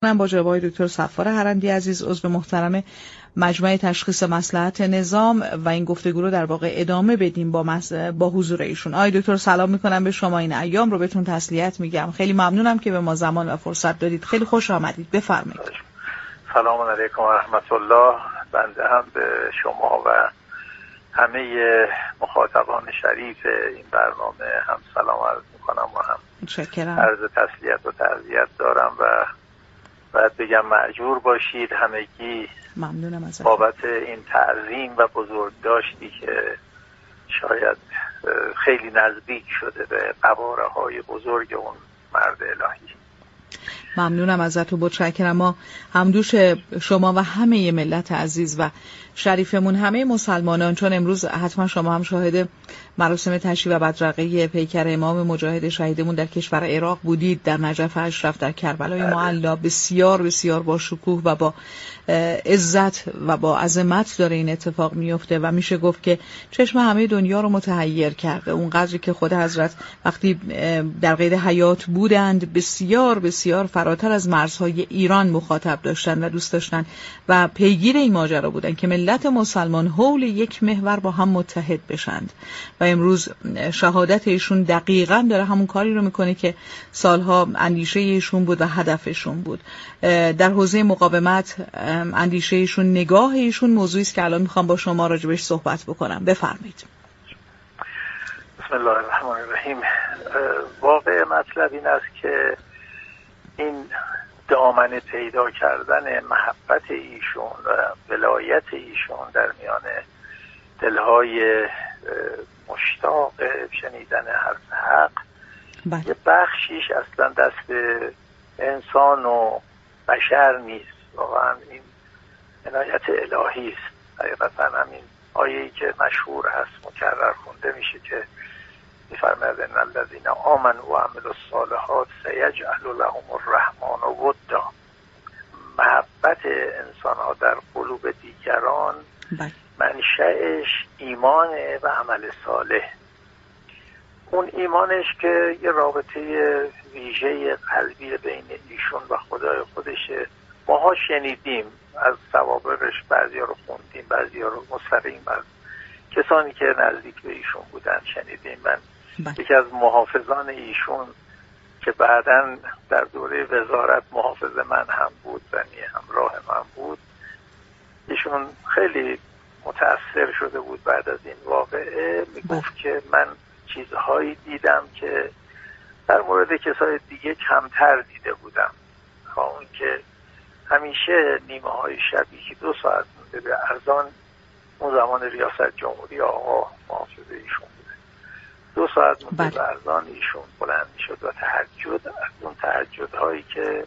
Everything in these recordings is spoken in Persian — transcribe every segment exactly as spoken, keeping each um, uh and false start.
من با جناب دکتر صفار هرندی عزیز، عضو محترم مجمع تشخیص مصلحت نظام و این گفتگو رو در واقع ادامه بدیم با مس... با حضور ایشون. آقای دکتر سلام میکنم به شما، این ایام رو بهتون تسلیت میگم. خیلی ممنونم که به ما زمان و فرصت دادید. خیلی خوش آمدید. بفرمایید. سلام علیکم و رحمت الله. بنده هم به شما و همه مخاطبان شریف این برنامه هم سلام عرض میکنم و هم متشکرم. عرض تسلیت و تعزیت دارم و باید بگم مأجور باشید همگی. ممنونم ازتون بابت این تعظیم و بزرگداشتی که شاید خیلی نزدیک شده به قواره های بزرگ اون مرد الهی. ممنونم ازتون، متشکرم. ما همدوش شما و همه ملت عزیز و شریفمون، همه مسلمانان، چون امروز حتما شما هم شاهد مراسم تشییع و بدرقه پیکر امام مجاهد شهیدمون در کشور عراق بودید، در نجف اشرف، در کربلای معلی. بسیار بسیار با شکوه و با عزت و با عظمت داره این اتفاق میفته و میشه گفت که چشم همه دنیا رو متحیر کرده. اون قدری که خود حضرت وقتی در قید حیات بودند بسیار بسیار فراتر از مرزهای ایران مخاطب داشتن و دوست داشتن و پیگیر این ماجرا بودن که ملت مسلمان حول یک محور با هم متحد بشند و امروز شهادت ایشون دقیقاً داره همون کاری رو میکنه که سالها اندیشه ایشون بود و هدفشون بود. در حوزه مقاومت اندیشه ایشون، نگاه ایشون موضوعی است که الان میخوام با شما راجبش صحبت بکنم. بفرمایید. بسم الله الرحمن الرحیم. واقع مطلب این است که این دامنه پیدا کردن محبت ایشون و ولایت ایشون در میان دلهای مشتاق شنیدن حرف حق بله. یه بخشیش اصلا دست انسان و بشر نیست، واقعا این عنایت الهی است. حقیقتا همین آیه‌ای که مشهور هست مکرر خونده میشه که می‌فرماید ان الذین آمنوا و عملوا الصالحات سیجعل لهم الرحمن ودا. محبت انسان‌ها در قلوب دیگران بله. منشأش ایمان و عمل صالح. اون ایمانش که یه رابطه ویژه قلبی بین ایشون و خدای خودشه. ماها شنیدیم از سوابقش، بعضیا رو خوندیم، بعضیا رو مستقیم از کسانی که نزدیک به ایشون بودن شنیدیم. من بله. یکی از محافظان ایشون که بعداً در دوره وزارت محافظ من هم بود و همراه من بود، ایشون خیلی متأثر شده بود بعد از این واقعه. میگفت که من چیزهایی دیدم که در مورد کسای دیگه کمتر دیده بودم. اون که همیشه نیمه های شبی که دو ساعت مونده به اذان، اون زمان ریاست جمهوری آقا محافظ ایشون بوده، دو ساعت مونده به اذان ایشون بلند میشد و تهجد، از اون تهجدهایی که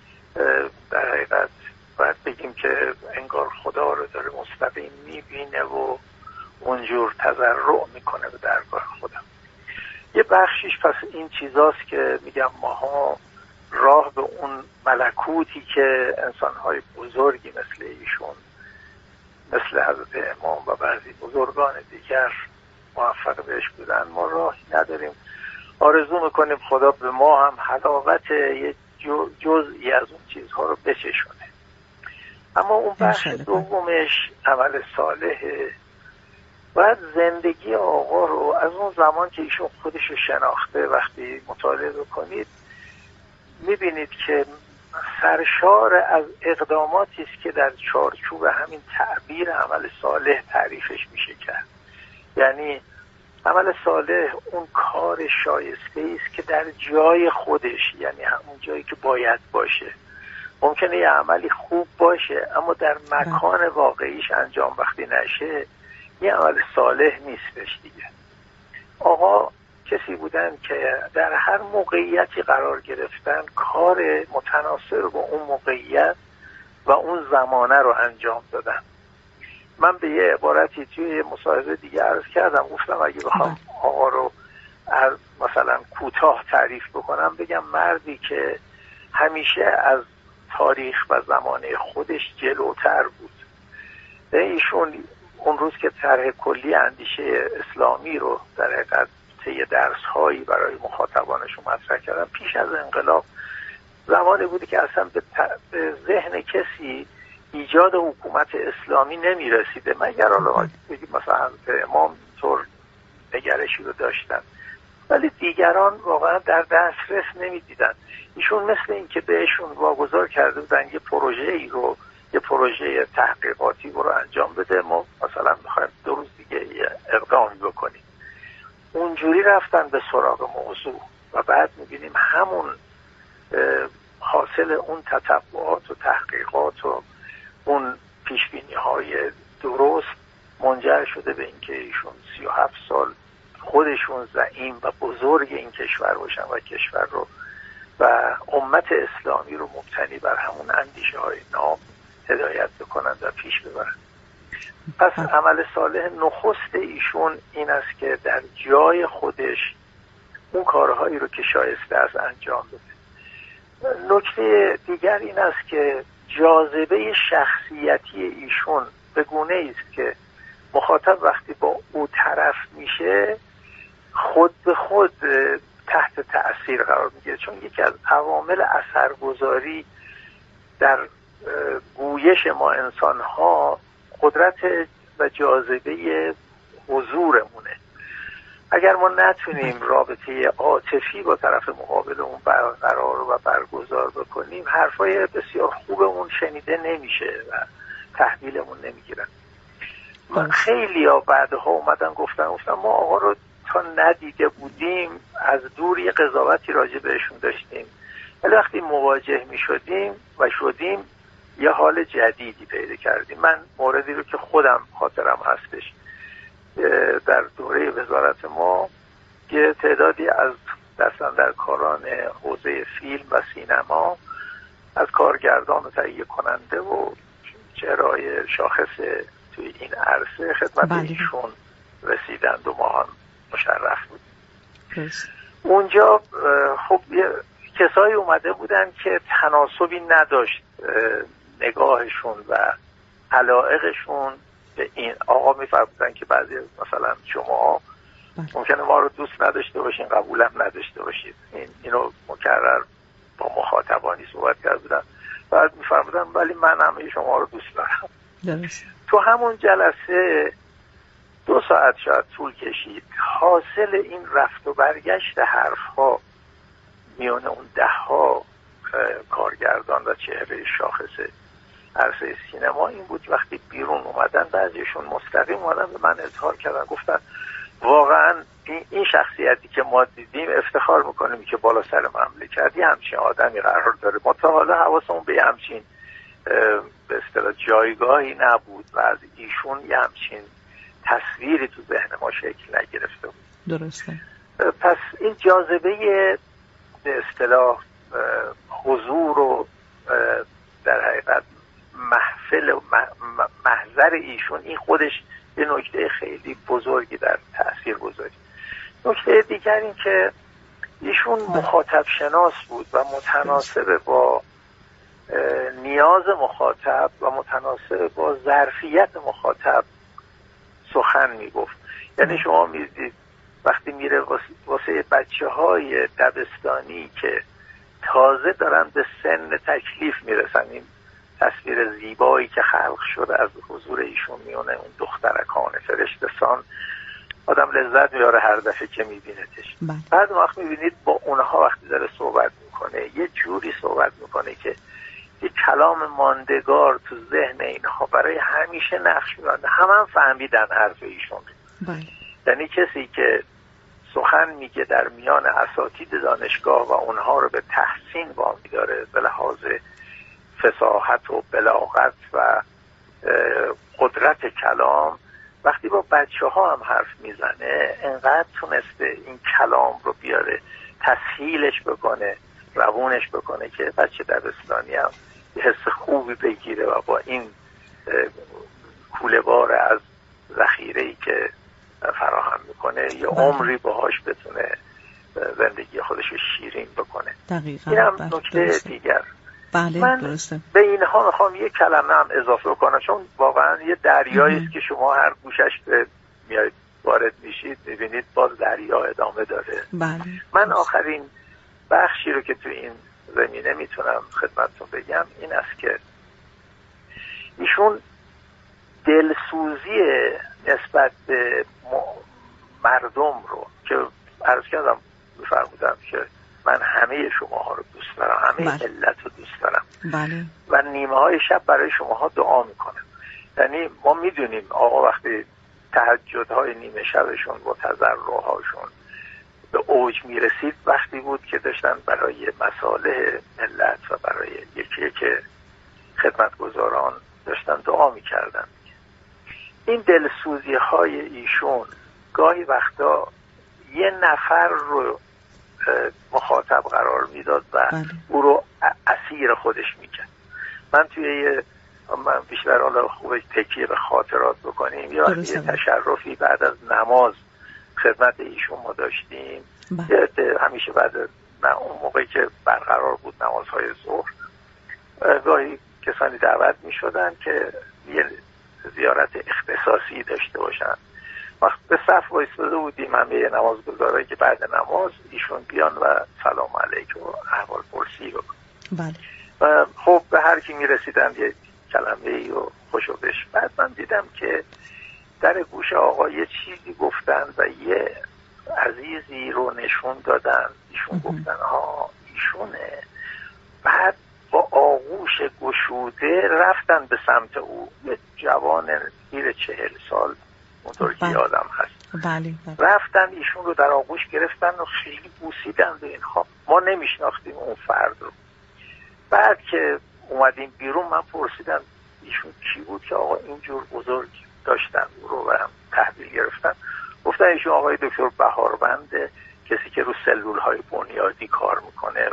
در حقیقت باید بگیم که انگار خدا رو داره مستقیم میبینه و اونجور تضرع میکنه به درگاه خدا. یه بخشیش پس این چیزاست که میگم ماها راه به اون ملکوتی که انسانهای بزرگی مثل ایشون، مثل حضرت امام و بعضی بزرگان دیگر موفق بهش بودن، ما راهی نداریم. آرزو میکنیم خدا به ما هم حلاوت یه جزئی از اون چیزها رو بچشونه. اما اون بخش دومش عمل صالحه. باید زندگی آقا رو از اون زمان که ایشون خودش رو شناخته وقتی مطالعه بکنید، میبینید که سرشار از اقداماتی است که در چارچوب همین تعبیر عمل صالح تعریفش میشه کرد. یعنی عمل صالح اون کار شایسته است که در جای خودش، یعنی همون جایی که باید باشه. ممکنه یه عملی خوب باشه اما در مکان واقعیش انجام وقتی نشه، یه عمل صالح نیستش دیگه. آقا کسی بودن که در هر موقعیتی قرار گرفتن کار متناسب با اون موقعیت و اون زمانه رو انجام دادن. من به یه عبارتی توی یه مصاحبه دیگه عرض کردم، گفتم اگه بخوام آقا رو مثلا کوتاه تعریف بکنم، بگم مردی که همیشه از تاریخ و زمانه خودش جلوتر بود. ایشون اون روز که طرح کلی اندیشه اسلامی رو در حقیقت طی درس‌هایی برای مخاطبانشون مطرح کردن، پیش از انقلاب زمانی بودی که اصلا به, ت... به ذهن کسی ایجاد حکومت اسلامی نمی رسیده، مگر حالا بگیم مثلا امام طور نگرشی رو داشتن، ولی دیگران واقعا در دسترس نمی دیدن. ایشون مثل این که بهشون واگذار کرده بودن یه پروژه ای رو، یه پروژه تحقیقاتی رو انجام بده، ما مثلا میخوایم دو روز دیگه یه اقدامی بکنیم. اونجوری رفتن به سراغ موضوع و بعد میبینیم همون حاصل اون تتبعات و تحقیقات و اون پیشبینی های درست منجر شده به اینکه ایشون سی و هفت سال خودشون زعیم و بزرگ این کشور باشن و کشور رو و امت اسلامی رو مبتنی بر همون اندیشه های ناب هدایت بکنن و پیش ببرن. پس عمل صالح نخست ایشون این است که در جای خودش اون کارهایی رو که شایسته است انجام بده. نکته دیگر این است که جاذبه شخصیتی ایشون به گونه است که مخاطب وقتی با او طرف میشه خود به خود تحت تأثیر قرار میگیره، چون یکی از عوامل اثرگذاری در گویش ما انسان ها قدرت و جاذبه حضورمونه. اگر ما نتونیم رابطه عاطفی با طرف مقابلمون برقرار و برگزار بکنیم، حرفای بسیار خوبمون شنیده نمیشه و تحویلمون نمیگیرن. من خیلی ها بعدها اومدن گفتن گفتن ما آقا رو تا ندیده بودیم، از دور یه قضاوتی راجع بهشون داشتیم، ولی وقتی مواجه می شدیم و شدیم یه حال جدیدی پیدا کردیم. من موردی رو که خودم خاطرم هستش، در دوره وزارت ما یه تعدادی از دستاندرکاران حوزه فیلم و سینما از کارگردان و تهیه کننده و چهره‌های شاخص توی این عرصه خدمت ایشون رسیدند و ما هم مشرف بودیم. اونجا خب یه کسایی اومده بودن که تناسبی نداشت نگاهشون و علایقشون به این. آقا میفرمودن که بعضی مثلا شما ممکنه ما رو دوست نداشته باشین، قبولم نداشته باشید. این اینو مکرر با مخاطبانی صحبت کرده بودن. بعد میفرمودن ولی من همه شما رو دوست دارم. درست. تو همون جلسه دو ساعت شاید طول کشید. حاصل این رفت و برگشت حرف ها میون اون ده ها کارگردان و چهره شاخص عرصه سینما این بود وقتی بیرون اومدن بعضیشون مستقیم اومدن به من اظهار کردن، گفتن واقعا این شخصیتی که ما دیدیم افتخار میکنیم که بالا سر مملکت یه همچین آدمی قرار داره. ما تا حالا حواسمون به همچین به اصطلاح جایگاهی نبود و از ایشون یه همچین تصویری تو ذهن ما شکل نگرفته بود. درسته. پس این جاذبه به اصطلاح حضور و در حقیقت محفل و محضر ایشون این خودش یه نکته خیلی بزرگی در تأثیر گذاری. نکته دیگر این که ایشون مخاطب شناس بود و متناسب با نیاز مخاطب و متناسب با ظرفیت مخاطب سخن میگفت. یعنی شما میدید وقتی میره واسه بچه های دبستانی که تازه دارن به سن تکلیف میرسن، این تصویر زیبایی که خلق شده از حضور ایشون میونه اون دخترکان فرشته‌سان، آدم لذت میاره هر دفعه که میبینتش. بعد وقت میبینید با اونها وقتی داره صحبت میکنه یه جوری صحبت میکنه که یه کلام ماندگار تو ذهن اینها برای همیشه نقش می‌بنده. هم هم فهمیدن حرف ایشون. بله. یعنی کسی که سخن میگه در میان اساتید دانشگاه و اونها رو به تحسین وامی داره به لحاظ فصاحت و بلاغت و قدرت کلام، وقتی با بچه ها هم حرف میزنه انقدر تونسته این کلام رو بیاره تسهیلش بکنه، روونش بکنه که بچه دبستانی هم یه حس خوبی بگیره و با این کوله بار از ذخیره‌ای که فراهم میکنه یه عمری باهاش بتونه زندگی خودش رو شیرین بکنه. دقیقاً. این هم نکته دیگر. بله من درسته. به اینها میخوام یه کلمه هم اضافه کنم، چون واقعا یه دریایی است که شما هر گوشش میایید وارد میشید میبینید باز دریا ادامه داره. بله. من آخرین بخشی رو که تو این زمینه میتونم خدمتتون بگم این است که ایشون دلسوزی نسبت به مردم رو که عرض کردم می‌فرمودم که من همه شماها رو دوست دارم، همه بله. ملت رو دوست دارم بله. و نیمه های شب برای شماها دعا میکنم. یعنی ما میدونیم آقا وقتی تهجدهای نیمه شبشون و تضرعهاشون به اوج میرسید وقتی بود که داشتن برای مصالح ملت و برای یکی یکی خدمتگزاران داشتن دعا میکردن. این دلسوزی های ایشون گاهی وقتا یه نفر رو مخاطب قرار میداد و بله. او رو اسیر خودش میکرد. من توی یه من بیشتر حالا خوبه تکیه به خاطرات بکنیم یا یه تشرفی بعد از نماز خدمت ایشون ما داشتیم. همیشه بعد اون موقعی که برقرار بود نمازهای ظهر گاهی کسانی دعوت می شدن که یه زیارت اختصاصی داشته باشن. وقت به صف وایساده بودیم همه نمازگزارایی که بعد نماز ایشون بیان و سلام علیک و احوال پرسی بکن. بله. و خب به هر کی می رسیدن یه کلمه ای و خوشو بش. بعد من دیدم که در گوش آقا یه چیزی گفتن و یه عزیزی رو نشون دادن. ایشون گفتن ها ایشونه. بعد با آغوش گشوده رفتن به سمت او. یه جوان زیر چهل سال اونطور که یادم هست. بله. رفتن ایشون رو در آغوش گرفتن و خیلی بوسیدن به این خواب. ما نمیشناختیم اون فرد رو. بعد که اومدیم بیرون من پرسیدم ایشون کی بود که آقا اینجور بزرگ داشتن رو و هم تحویل گرفتن. گفتن ایشون آقای دکتر بهاربنده، کسی که رو سلول های بنیادی کار میکنه و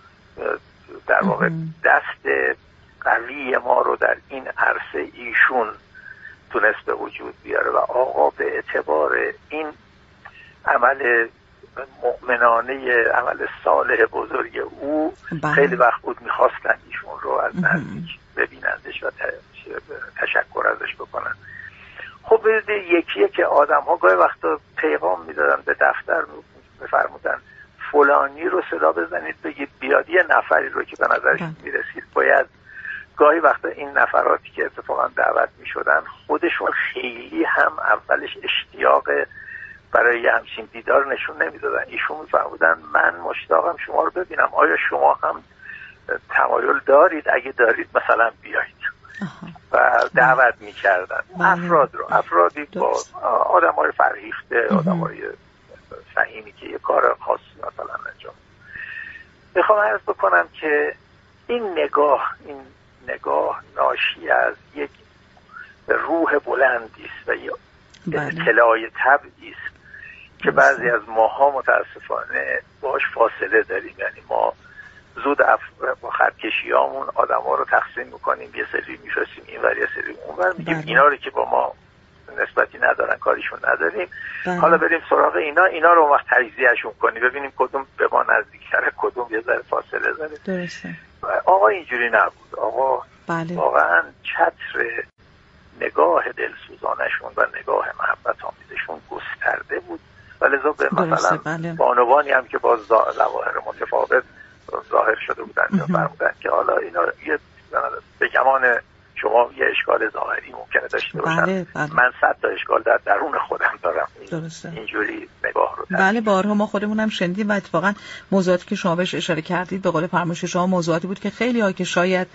در واقع دست قوی ما رو در این عرصه ایشون تونست به وجود بیاره و آقا به اعتبار این عمل مؤمنانه عمل صالح بزرگ او بله. خیلی وقت بود میخواستن ایشون رو از نزدیک ببینندش و تشکر ازش بکنن. خب یکی یکی آدم ها گاهی وقتا پیغام میدادن به دفتر میفرمودن فلانی رو صدا بزنید بگید بیاد. یه نفری رو که به نظرش میرسید باید. گاهی وقتا این نفراتی که اتفاقا دعوت میشدن خودشون خیلی هم اولش اشتیاق برای همچین دیدار نشون نمیدادن. ایشون میفرمودن من مشتاقم شما رو ببینم، آیا شما هم تمایل دارید؟ اگه دارید مثلا بیایید. و دعوت میکردن افراد رو، افرادی با آدم های فرهیخته، آدم های فهیمی که یه کار خاص مثلا انجام. میخوام عرض بکنم که این نگاه این نگاه ناشی از یک روح بلندی است و یک اطلاع طبعی است که بعضی از ماها متاسفانه باش فاصله داریم. یعنی ما زود اف... با خطکشیامون آدم ها رو تقسیم میکنیم، یه سری میفرستیم این ور یه سری اون ور، میگیم اینا رو که با ما نسبتی ندارن کاریشون نداریم بله. حالا بریم سراغ اینا اینا رو وقت تجزیهشون کنیم ببینیم کدوم به ما نزدیک‌تره کدوم یه ذره فاصله داره. درسته. آقا اینجوری نبود. آقا بله. واقعا چتر نگاه دلسوزانشون و نگاه محبت آمیزشون گسترده بود و لذا به مثلا بله. بانوانی هم که با ظواهر متفاوت ظاهر شده بودن یا فرمودن که حالا اینا یه به گمان شما یه اشکال ظاهری ممکنه داشته باشن. بله، بله. من صد تا اشکال در درون خودم دارم. درسته. اینجوری نگاه رو بله بارها ما خودمون هم شنیدیم و اتفاقا موضوعاتی که شما بهش اشاره کردید به قول فرمایش شما موضوعاتی بود که خیلی ها که شاید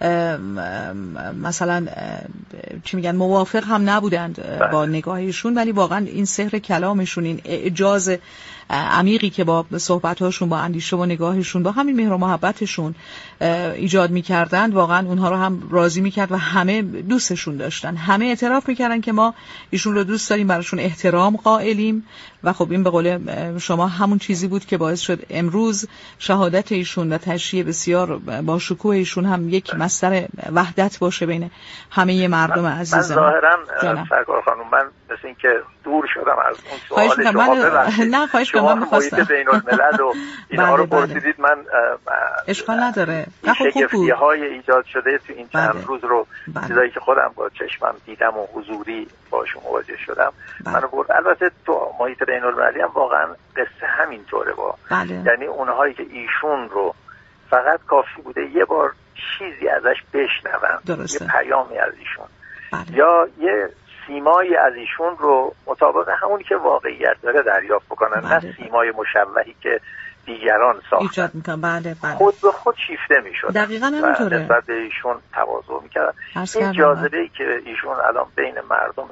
مثلا چی میگن موافق هم نبودند بله. با نگاهشون، ولی واقعا این سحر کلامشون، این اعجاز عمیقی که با صحبت‌هاشون، با اندیشه و نگاهشون، با همین مهر و محبتشون ایجاد می‌کردند، واقعا اونها رو هم راضی می‌کرد و همه دوستشون داشتن. همه اعتراف می‌کردن که ما ایشون رو دوست داریم، براشون احترام قائلیم و خب این به قول شما همون چیزی بود که باعث شد امروز شهادت ایشون و تشریح بسیار با شکوه ایشون هم یک مصدر وحدت باشه بین همه مردم عزیزم. من ظاهرا سرکار خانم من مثل این که دور شدم از اون سوال شما. من... نه خواهش کنم، من می‌خواستم محیط بین الملل و اینها رو پرسیدید. من اشکال نداره. شگفتی‌های ایجاد شده تو این چند بله. روز رو بله. چیزایی که خودم با چشمم دیدم و حضوری باشون مواجه شدم بله. منو برد. البته تو محیط بین المللی هم واقعا قصه همین طوره با بله. یعنی اونهایی که ایشون رو فقط کافی بوده یه بار چیزی ازش بشنون، درسته. یه پیامی از ایشون بله. یا یه سیمایی از ایشون رو مطابق همونی که واقعیت داره دریافت بکنن، بله. نه سیمای مشوهی که دیگران ساختن ایجاد میکنن. بله بله. خود به خود شیفته میشد. دقیقاً همینطوره. نسبت به ایشون تواضع میکرد. این جاذبه‌ای که ایشون الان بین مردم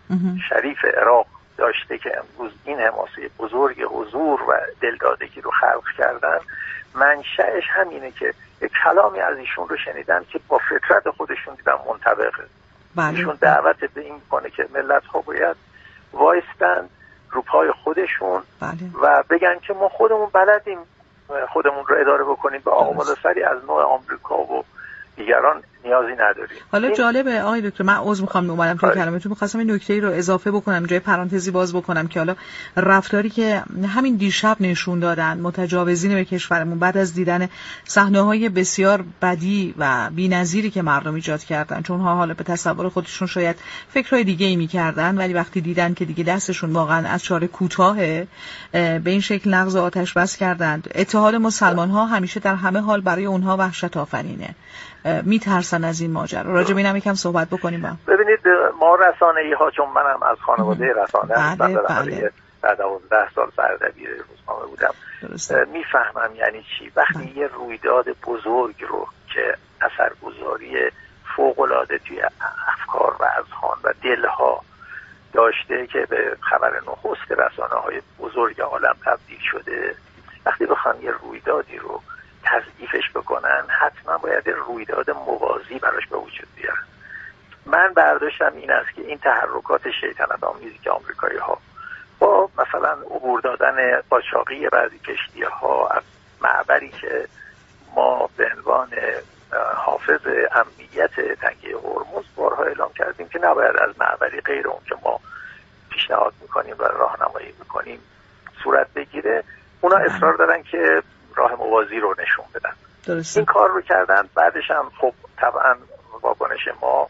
شریف عراق داشته که امروز این حماسه بزرگ حضور و دلدادگی رو خلق کردن، منشأش همینه که یک کلامی از ایشون رو شنیدن که با فطرت خودشون دیدن منطبقه. بله. ایشون دعوت به این کنه که ملت ها باید وایستن رو پای خودشون. بله. و بگن که ما خودمون بلدیم خودمون رو اداره بکنیم، به آقا سری از نوع آمریکا و دیگران نیازی نداریم. حالا این... جالبه آقای دکتر، من عذر میخوام اومدم توی کلامتون، میخواستم این نکته‌ای رو اضافه بکنم، جای پرانتزی باز بکنم که حالا رفتاری که همین دیشب نشون دادن متجاوزین به کشورمون بعد از دیدن صحنه‌های بسیار بدی و بی‌نظیری که مردم ایجاد کردن، چون ها حالا به تصور خودشون شاید فکرای دیگه‌ای می‌کردن، ولی وقتی دیدن که دیگه دستشون واقعا از چاره کوتاهه، به این شکل نغز آتش بس کردند. اتحاد مسلمان‌ها همیشه در همه حال برای اونها وحشت آفرینه، میترسن از این ماجرا. راجع به اینم یکم صحبت بکنیم با. ببینید ما رسانه‌ای ها، چون منم از خانواده رسانه هستم، بله بله. بعد دوازده سال سردبیر روزنامه بودم، میفهمم یعنی چی وقتی بله. یه رویداد بزرگ رو که اثرگذاری فوق‌العاده توی افکار و اذهان و دلها داشته که به خبر نخست رسانه‌های بزرگ عالم تبدیل شده، وقتی بخوام یه رویدادی رو تضعیفش بکنن حتما باید رویداد موازی براش به وجود بیارن. من برداشتم این است که این تحرکات شیطنت آمیزی که آمریکایی ها با مثلا عبور دادن قاچاقی بعضی کشتی ها از معبری که ما به عنوان حافظ امنیت تنگه هرمز بارها اعلام کردیم که نباید از معبری غیر اون که ما پیشنهاد میکنیم و راهنمایی میکنیم صورت بگیره، اونا اصرار دارن که راه موازی رو نشون بدن. درسته. این کار رو کردن. بعدش هم خب طبعا واکنش ما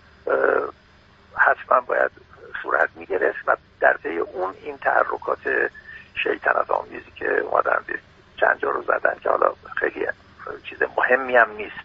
حتما باید صورت میگرفت و در طی اون این تحرکات شیطنت آمیزی که اومدن چند جا رو زدن که حالا خیلی چیز مهمی هم نیست،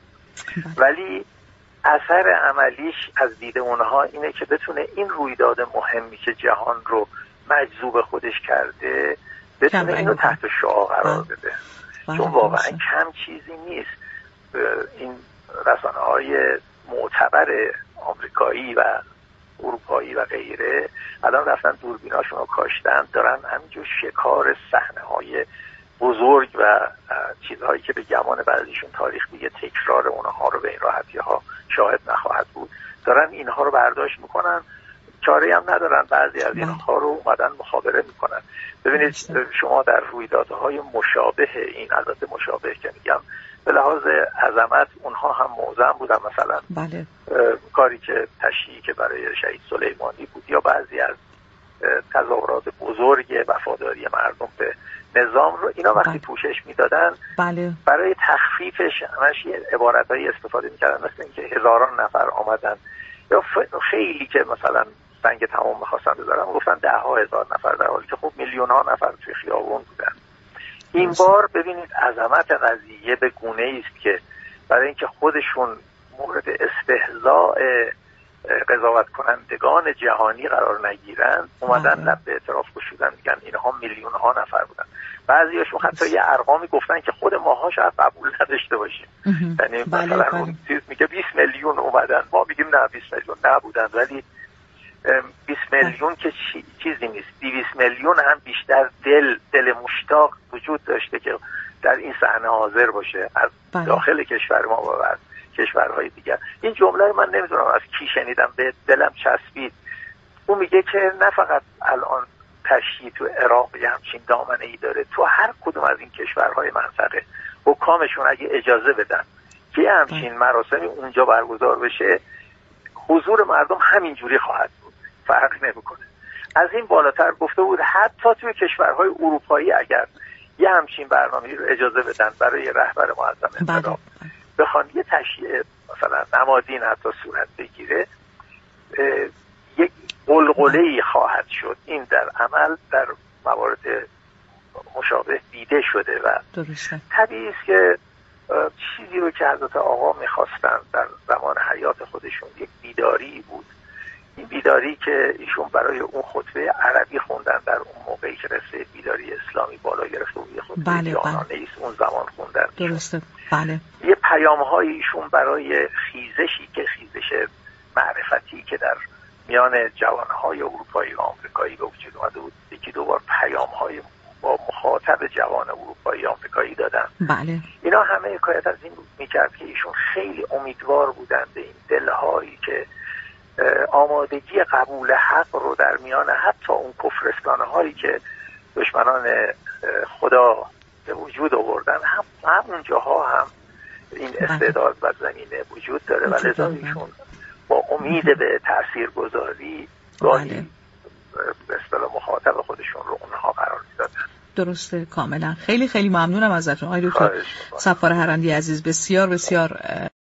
ولی اثر عملیش از دید اونها اینه که بتونه این رویداد مهمی که جهان رو مجذوب خودش کرده بتونه اینو تحت شعاع قرار بده، چون واقعا کم چیزی نیست. این رسانه های معتبر آمریکایی و اروپایی و غیره الان رفتن دوربیناشون رو کاشتن، دارن همینجور شکار صحنه های بزرگ و چیزهایی که به گمان بعضیشون تاریخ دیگه تکرار اونها رو به این راحتی ها شاهد نخواهد بود، دارن اینها رو برداشت میکنن، چاره هم ندارن، بعضی از اینها رو اومدن مخابره میکنن. ببینید شما در رویدادهای مشابه این، البته مشابه که میگم به لحاظ عظمت اونها هم موزم بودن، مثلا بله. کاری که تشییعی که برای شهید سلیمانی بود یا بعضی از تظاهرات بزرگ وفاداری مردم به نظام رو اینا وقتی بله. پوشش میدادن بله. برای تخفیفش همش عبارتهایی استفاده میکردن، مثل اینکه هزاران نفر آمدن یا خیلی که مثلا سنگ تمام میخواستن بذارن گفتن ده ها هزار نفر، در حالی که خب میلیون ها نفر توی خیابون بودن. این بار ببینید عظمت قضیه به گونه است که برای اینکه خودشون مورد استهزاء قضاوت کنندگان جهانی قرار نگیرن اومدن لب به اعتراف گشودن، میگن اینها میلیون ها نفر بودن. بعضیاشون حتی یه ارقامی گفتن که خود ماها شاید قبول نداشته باشیم، یعنی مثلا اون چیز میگه بیست میلیون اومدن، ما میگیم نه بیست میلیون نبودن، ولی بیست میلیون که چیزی نیست، دویست میلیون هم بیشتر دل دل مشتاق وجود داشته که در این صحنه حاضر باشه از بله. داخل کشور ما و از کشورهای دیگر. این جمله من نمیدونم از کی شنیدم به دلم چسبید. اون میگه که نه فقط الان تشییع تو عراق یه همچین دامنه ای داره، تو هر کدوم از این کشورهای منطقه حکامشون اگه اجازه بدن که یه همچین مراسمی اونجا برگزار بشه، حضور مردم همینجوری خواهد بود، فرق نمیکنه. از این بالاتر گفته بود حتی توی کشورهای اروپایی اگر یه همچین برنامه‌ای رو اجازه بدن برای رهبر معظم انقلاب بخوان یه تشییع مثلا نمادین حتی صورت بگیره، یک قلقله‌ای خواهد شد. این در عمل در موارد مشابه دیده شده و درسته. طبیعی است که چیزی رو که حضرت آقا میخواستن در زمان حیات خودشون یک بیداری بود. این بیداری که ایشون برای اون خطبه عربی خوندن در اون موقعی که رسه بیداری اسلامی بالا گرفته بود، خطبه بله جانانه بله. ایست اون زمان خوندن. درسته. بله. یه پیام های ایشون برای خیزشی که خیزش معرفتی که در میان جوانهای اروپایی و آمریکایی به وجود اومده بود، یکی دو بار پیام های با مخاطب جوان اروپایی آمریکایی دادن. بله. اینا همه حکایت از این میکرد که ایشون خیلی امیدوار بودن به این دلهایی که آمادگی قبول حق رو در میان حتی اون کفرستانه هایی که دشمنان خدا به وجود آوردن، هم همون جاها هم این استعداد و زمینه وجود داره و لذا ایشون با امید به تاثیرگذاری گاهی به اصطلاح مخاطب خودشون رو اونها قرار میدادن. درسته، کاملا. خیلی خیلی ممنونم ازتون آقای دکتر صفار هرندی عزیز، بسیار بسیار